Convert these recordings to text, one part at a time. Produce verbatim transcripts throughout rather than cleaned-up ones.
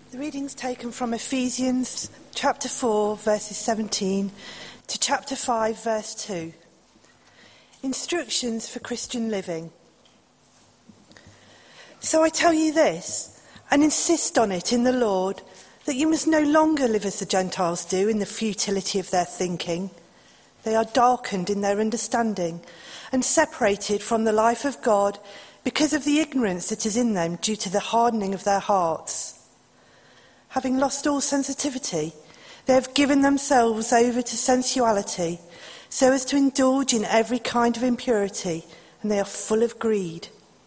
The reading's taken from Ephesians chapter four, verses seventeen to chapter five, verse two. Instructions for Christian living. So I tell you this, and insist on it in the Lord, that you must no longer live as the Gentiles do in the futility of their thinking. They are darkened in their understanding and separated from the life of God because of the ignorance that is in them due to the hardening of their hearts. Having lost all sensitivity, they have given themselves over to sensuality so as to indulge in every kind of impurity, and they are full of greed.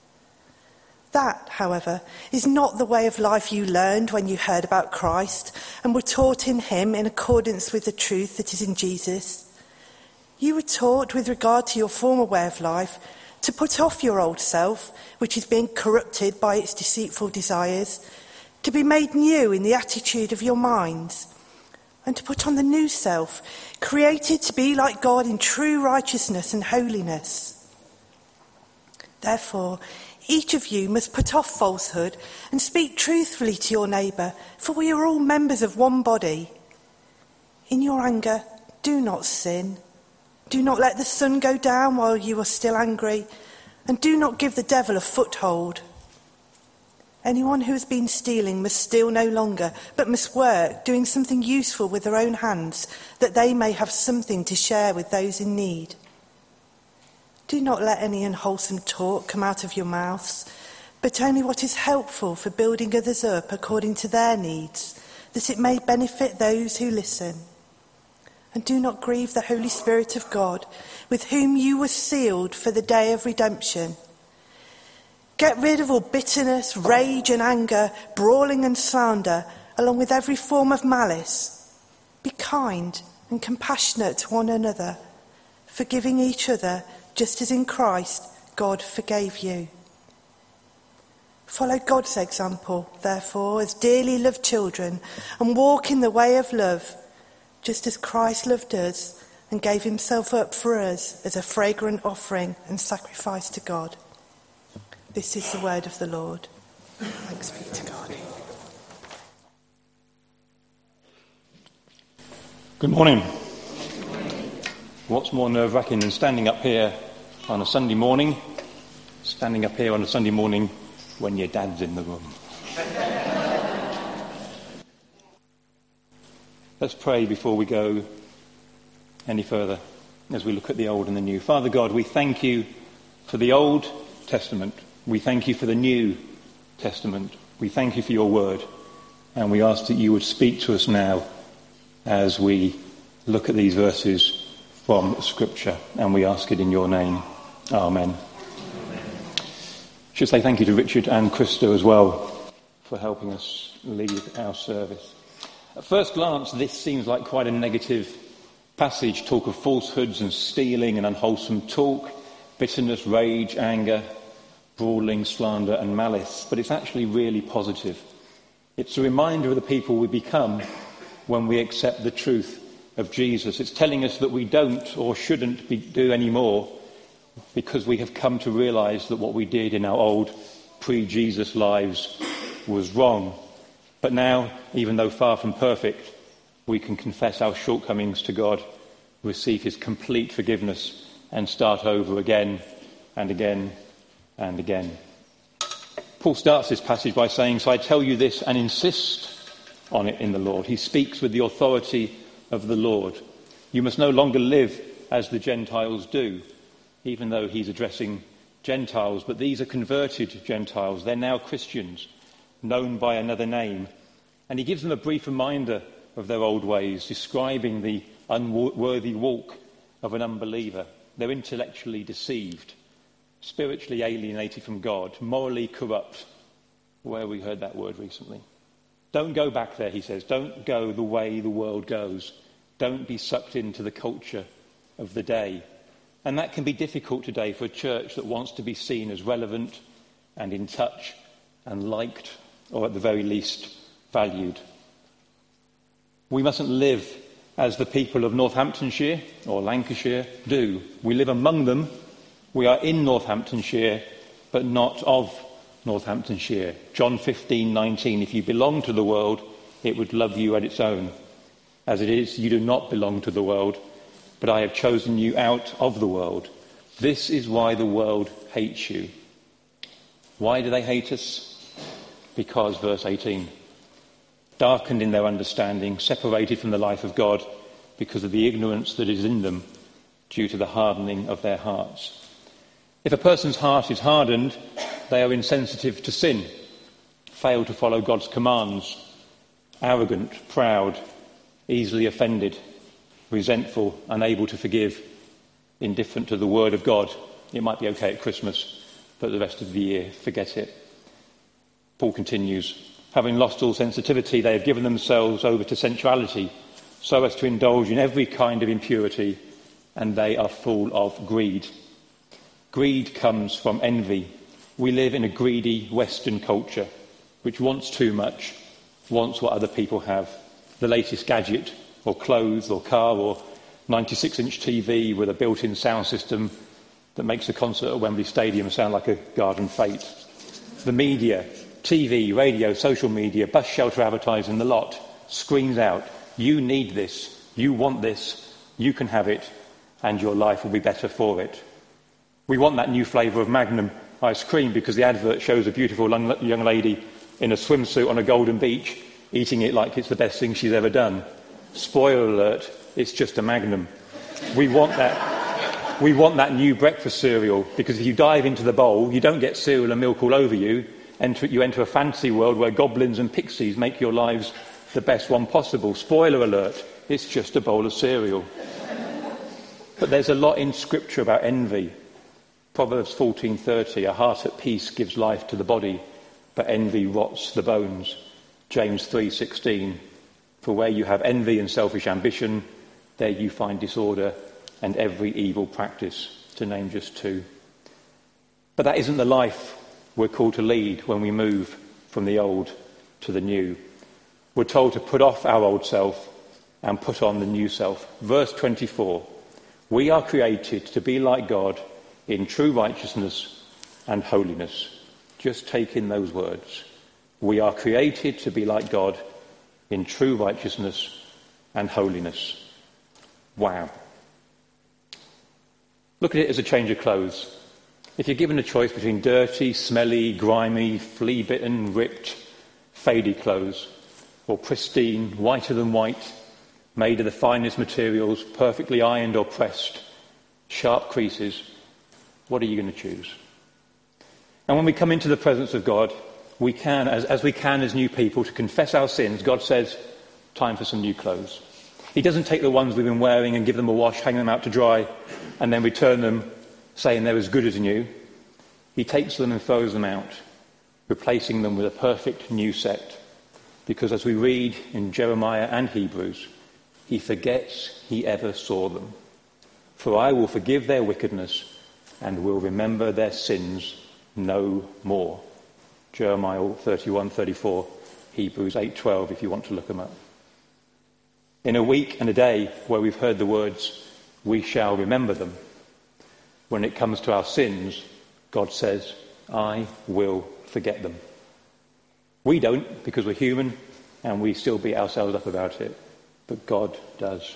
That, however, is not the way of life you learned when you heard about Christ and were taught in him in accordance with the truth that is in Jesus. You were taught with regard to your former way of life to put off your old self, which is being corrupted by its deceitful desires, to be made new in the attitude of your minds, and to put on the new self, created to be like God in true righteousness and holiness. Therefore, each of you must put off falsehood and speak truthfully to your neighbour, for we are all members of one body. In your anger, do not sin. Do not let the sun go down while you are still angry, and do not give the devil a foothold. Anyone who has been stealing must steal no longer, but must work, doing something useful with their own hands, that they may have something to share with those in need. Do not let any unwholesome talk come out of your mouths, but only what is helpful for building others up according to their needs, that it may benefit those who listen. And do not grieve the Holy Spirit of God, with whom you were sealed for the day of redemption. Get rid of all bitterness, rage and anger, brawling and slander, along with every form of malice. Be kind and compassionate to one another, forgiving each other, just as in Christ God forgave you. Follow God's example, therefore, as dearly loved children, and walk in the way of love, just as Christ loved us and gave himself up for us as a fragrant offering and sacrifice to God. This is the word of the Lord. Thanks be to God. Good morning. What's more nerve-wracking than standing up here on a Sunday morning, standing up here on a Sunday morning when your dad's in the room? Let's pray before we go any further as we look at the Old and the New. Father God, we thank you for the Old Testament. We thank you for the New Testament. We thank you for your word. And we ask that you would speak to us now as we look at these verses from Scripture. And we ask it in your name. Amen. Amen. I should say thank you to Richard and Christo as well for helping us lead our service. At first glance, this seems like quite a negative passage. Talk of falsehoods and stealing and unwholesome talk, bitterness, rage, anger, brawling, slander and malice. But it's actually really positive. It's a reminder of the people we become when we accept the truth of Jesus. It's telling us that we don't or shouldn't be, do any more, because we have come to realise that what we did in our old pre-Jesus lives was wrong. But now, even though far from perfect, we can confess our shortcomings to God, receive his complete forgiveness, and start over again and again and again. Paul starts this passage by saying, so I tell you this and insist on it in the Lord. He speaks with the authority of the Lord. You must no longer live as the Gentiles do, even though he's addressing Gentiles, but these are converted Gentiles. They're now Christians, known by another name. And he gives them a brief reminder of their old ways, describing the unworthy walk of an unbeliever. They're intellectually deceived, spiritually alienated from God, morally corrupt. Where we heard that word recently. Don't go back there, he says. Don't go the way the world goes. Don't be sucked into the culture of the day. And that can be difficult today for a church that wants to be seen as relevant and in touch and liked, or at the very least, valued. We mustn't live as the people of Northamptonshire or Lancashire do. We live among them. We are in Northamptonshire, but not of Northamptonshire. John fifteen nineteen, if you belong to the world, it would love you at its own. As it is, you do not belong to the world, but I have chosen you out of the world. This is why the world hates you. Why do they hate us? Because, verse eighteen, darkened in their understanding, separated from the life of God because of the ignorance that is in them due to the hardening of their hearts. If a person's heart is hardened, they are insensitive to sin, fail to follow God's commands, arrogant, proud, easily offended, resentful, unable to forgive, indifferent to the word of God. It might be okay at Christmas, but the rest of the year, forget it. Paul continues, having lost all sensitivity, they have given themselves over to sensuality, so as to indulge in every kind of impurity, and they are full of greed. Greed comes from envy. We live in a greedy Western culture, which wants too much, wants what other people have. The latest gadget, or clothes, or car, or ninety-six inch T V with a built-in sound system that makes a concert at Wembley Stadium sound like a garden fete. The media, T V, radio, social media, bus shelter advertising, the lot, screams out, you need this, you want this, you can have it, and your life will be better for it. We want that new flavour of Magnum ice cream because the advert shows a beautiful young lady in a swimsuit on a golden beach eating it like it's the best thing she's ever done. Spoiler alert, it's just a Magnum. We want that, we want that new breakfast cereal because if you dive into the bowl, you don't get cereal and milk all over you. Enter, you enter a fantasy world where goblins and pixies make your lives the best one possible. Spoiler alert, it's just a bowl of cereal. But there's a lot in Scripture about envy. Proverbs fourteen thirty, a heart at peace gives life to the body, but envy rots the bones. James three sixteen, for where you have envy and selfish ambition, there you find disorder and every evil practice, to name just two. But that isn't the life we're called to lead when we move from the old to the new. We're told to put off our old self and put on the new self. Verse twenty-four, we are created to be like God in true righteousness and holiness. Just take in those words. We are created to be like God in true righteousness and holiness. Wow. Look at it as a change of clothes. If you're given a choice between dirty, smelly, grimy, flea-bitten, ripped, faded clothes, or pristine, whiter than white, made of the finest materials, perfectly ironed or pressed, sharp creases, what are you going to choose? And when we come into the presence of God, we can, as, as we can as new people, to confess our sins, God says, time for some new clothes. He doesn't take the ones we've been wearing and give them a wash, hang them out to dry, and then return them saying they're as good as new. He takes them and throws them out, replacing them with a perfect new set. Because as we read in Jeremiah and Hebrews, he forgets he ever saw them. For I will forgive their wickedness and will remember their sins no more. Jeremiah thirty-one thirty-four, Hebrews eight twelve, if you want to look them up. In a week and a day where we've heard the words, we shall remember them. When it comes to our sins, God says, I will forget them. We don't, because we're human and we still beat ourselves up about it. But God does.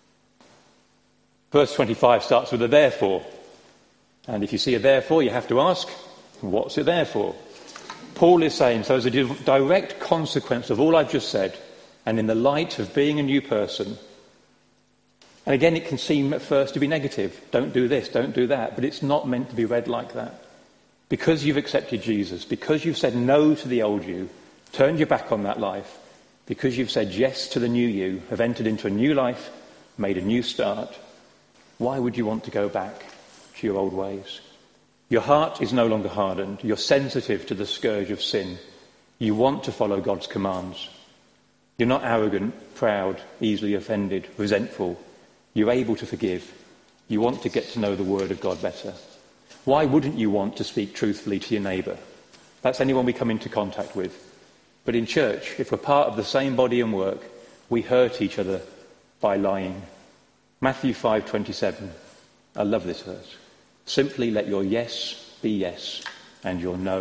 Verse twenty-five starts with a therefore. And if you see a therefore, you have to ask, what's it there for? Paul is saying, so as a direct consequence of all I've just said, and in the light of being a new person, and again it can seem at first to be negative, don't do this, don't do that, but it's not meant to be read like that. Because you've accepted Jesus, because you've said no to the old you, turned your back on that life, because you've said yes to the new you, have entered into a new life, made a new start, why would you want to go back to your old ways? Your heart is no longer hardened. You're sensitive to the scourge of sin. You want to follow God's commands. You're not arrogant, proud, easily offended, resentful. You're able to forgive. You want to get to know the Word of God better. Why wouldn't you want to speak truthfully to your neighbour? That's anyone we come into contact with. But in church, if we're part of the same body and work, we hurt each other by lying. Matthew five twenty-seven. I love this verse. Simply let your yes be yes and your no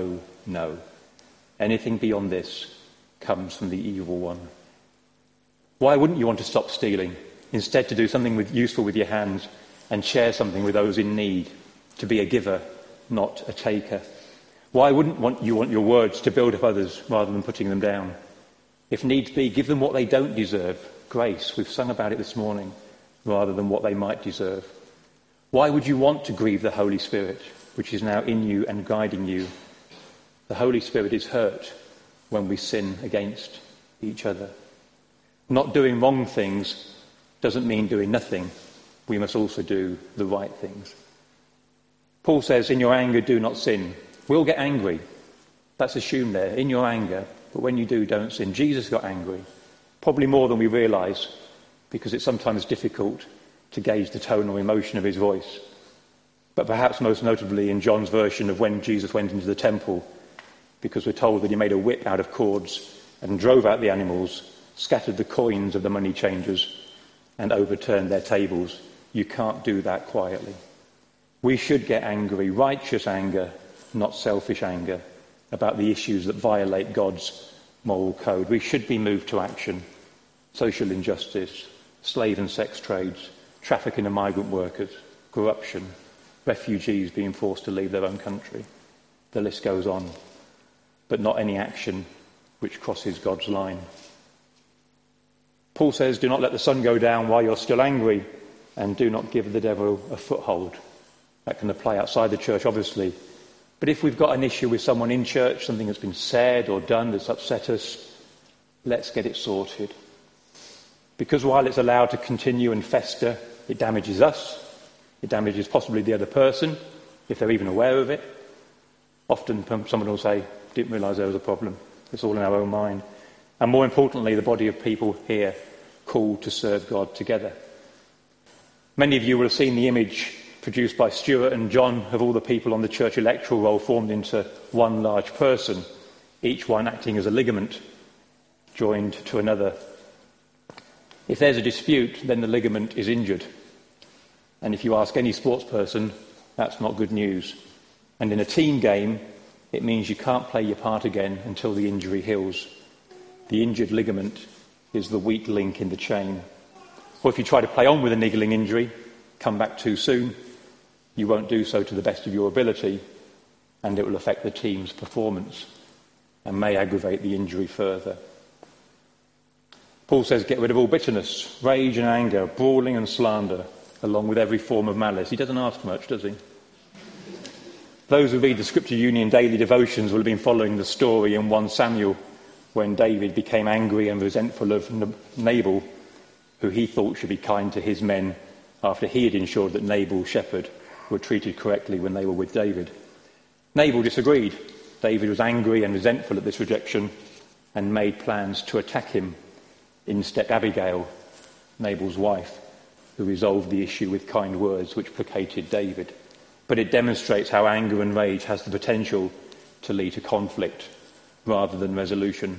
No. Anything beyond this comes from the evil one. Why wouldn't you want to stop stealing? Instead, to do something with, useful with your hands and share something with those in need, to be a giver, not a taker. Why wouldn't want you want your words to build up others rather than putting them down? If needs be, give them what they don't deserve. Grace, we've sung about it this morning, rather than what they might deserve. Why would you want to grieve the Holy Spirit, which is now in you and guiding you? The Holy Spirit is hurt when we sin against each other. Not doing wrong things doesn't mean doing nothing. We must also do the right things. Paul says, in your anger, do not sin. We'll get angry. That's assumed there, in your anger. But when you do, don't sin. Jesus got angry, probably more than we realise, because it's sometimes difficult to gauge the tone or emotion of his voice. But perhaps most notably in John's version of when Jesus went into the temple, because we're told that he made a whip out of cords and drove out the animals, scattered the coins of the money changers, and overturned their tables. You can't do that quietly. We should get angry, righteous anger, not selfish anger, about the issues that violate God's moral code. We should be moved to action. Social injustice, slave and sex trades, trafficking of migrant workers, corruption, refugees being forced to leave their own country. The list goes on. But not any action which crosses God's line. Paul says, do not let the sun go down while you're still angry, and do not give the devil a foothold. That can apply outside the church, obviously. But if we've got an issue with someone in church, something that's been said or done that's upset us, let's get it sorted. Because while it's allowed to continue and fester, it damages us. It damages possibly the other person, if they're even aware of it. Often someone will say, didn't realise there was a problem. It's all in our own mind. And more importantly, the body of people here called to serve God together. Many of you will have seen the image produced by Stuart and John of all the people on the church electoral roll formed into one large person, each one acting as a ligament joined to another. If there's a dispute, then the ligament is injured. And if you ask any sports person, that's not good news. And in a team game, it means you can't play your part again until the injury heals. The injured ligament is the weak link in the chain. Or if you try to play on with a niggling injury, come back too soon, you won't do so to the best of your ability, and it will affect the team's performance and may aggravate the injury further. Paul says, get rid of all bitterness, rage and anger, brawling and slander, along with every form of malice. He doesn't ask much, does he? Those who read the Scripture Union daily devotions will have been following the story in First Samuel when David became angry and resentful of Nabal, who he thought should be kind to his men after he had ensured that Nabal's shepherd were treated correctly when they were with David. Nabal disagreed. David was angry and resentful at this rejection and made plans to attack him. In stepped Abigail, Nabal's wife, who resolved the issue with kind words which placated David. But it demonstrates how anger and rage has the potential to lead to conflict rather than resolution.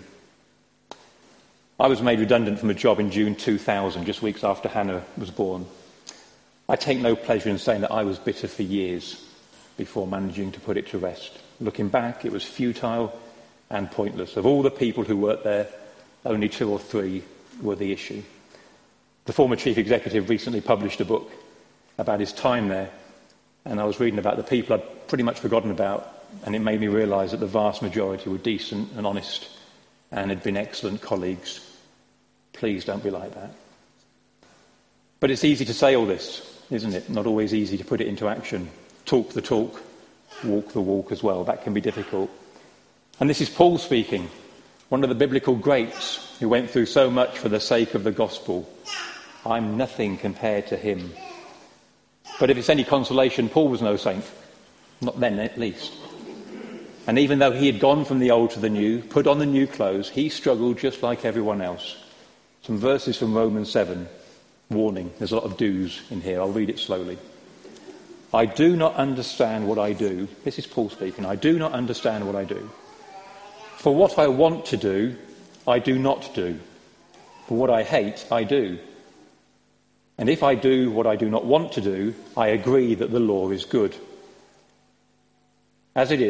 I was made redundant from a job in June two thousand, just weeks after Hannah was born. I take no pleasure in saying that I was bitter for years before managing to put it to rest. Looking back, it was futile and pointless. Of all the people who worked there, only two or three were the issue. The former chief executive recently published a book about his time there, and I was reading about the people I'd pretty much forgotten about, and it made me realise that the vast majority were decent and honest and had been excellent colleagues. Please don't be like that. But it's easy to say all this, isn't it? Not always easy to put it into action. Talk the talk, walk the walk as well. That can be difficult. And this is Paul speaking, one of the biblical greats who went through so much for the sake of the gospel. I'm nothing compared to him. But if it's any consolation, Paul was no saint. Not then, at least. And even though he had gone from the old to the new, put on the new clothes, he struggled just like everyone else. Some verses from Romans seven. Warning, there's a lot of do's in here. I'll read it slowly. I do not understand what I do. This is Paul speaking. I do not understand what I do. For what I want to do, I do not do. For what I hate, I do. And if I do what I do not want to do, I agree that the law is good. As it is,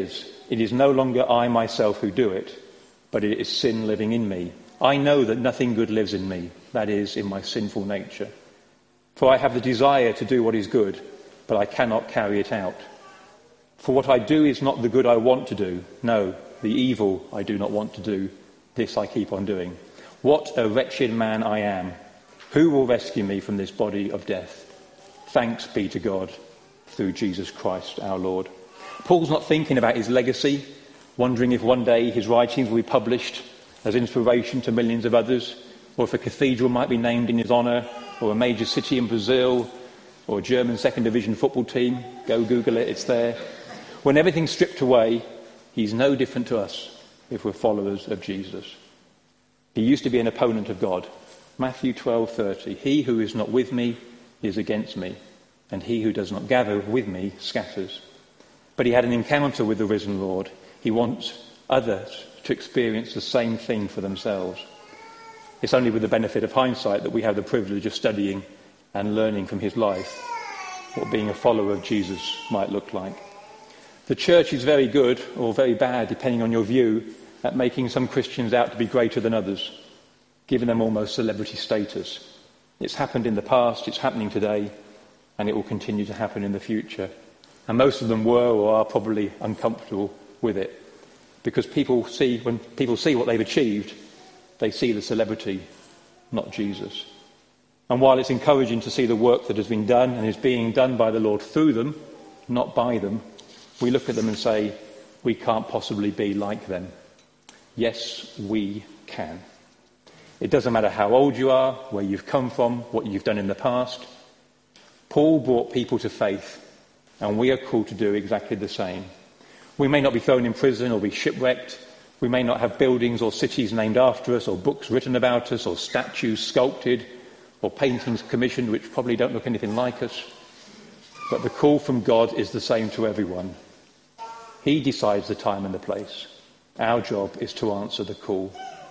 it is no longer I myself who do it, but it is sin living in me. I know that nothing good lives in me, that is, in my sinful nature. For I have the desire to do what is good, but I cannot carry it out. For what I do is not the good I want to do. No, the evil I do not want to do. This I keep on doing. What a wretched man I am. Who will rescue me from this body of death? Thanks be to God through Jesus Christ our Lord. Paul's not thinking about his legacy, wondering if one day his writings will be published as inspiration to millions of others, or if a cathedral might be named in his honour, or a major city in Brazil, or a German second division football team. Go Google it, it's there. When everything's stripped away, he's no different to us if we're followers of Jesus. He used to be an opponent of God. Matthew twelve thirty. He who is not with me is against me, and he who does not gather with me scatters. But he had an encounter with the risen Lord. He wants others to experience the same thing for themselves. It's only with the benefit of hindsight that we have the privilege of studying and learning from his life what being a follower of Jesus might look like. The church is very good, or very bad, depending on your view, at making some Christians out to be greater than others, giving them almost celebrity status. It's happened in the past, it's happening today, and it will continue to happen in the future. And most of them were or are probably uncomfortable with it, because people see, when people see what they've achieved, they see the celebrity, not Jesus. And while it's encouraging to see the work that has been done and is being done by the Lord through them, not by them, we look at them and say, we can't possibly be like them. Yes, we can. It doesn't matter how old you are, where you've come from, what you've done in the past. Paul brought people to faith, and we are called to do exactly the same. We may not be thrown in prison or be shipwrecked. We may not have buildings or cities named after us, or books written about us, or statues sculpted, or paintings commissioned which probably don't look anything like us. But the call from God is the same to everyone. He decides the time and the place. Our job is to answer the call.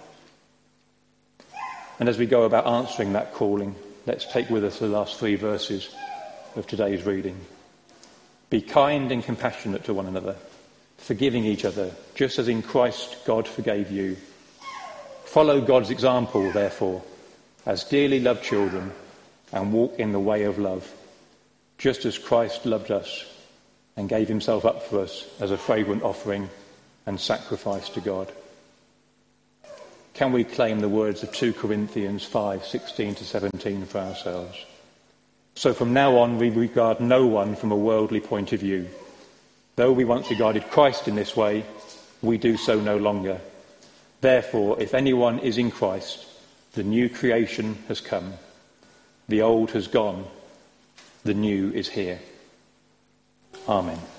And as we go about answering that calling, let's take with us the last three verses of today's reading. Be kind and compassionate to one another, forgiving each other, just as in Christ God forgave you. Follow God's example, therefore, as dearly loved children, and walk in the way of love, just as Christ loved us and gave himself up for us as a fragrant offering and sacrifice to God. Can we claim the words of two Corinthians five sixteen to seventeen for ourselves? So from now on we regard no one from a worldly point of view. Though we once regarded Christ in this way, we do so no longer. Therefore, if anyone is in Christ, the new creation has come. The old has gone. The new is here. Amen.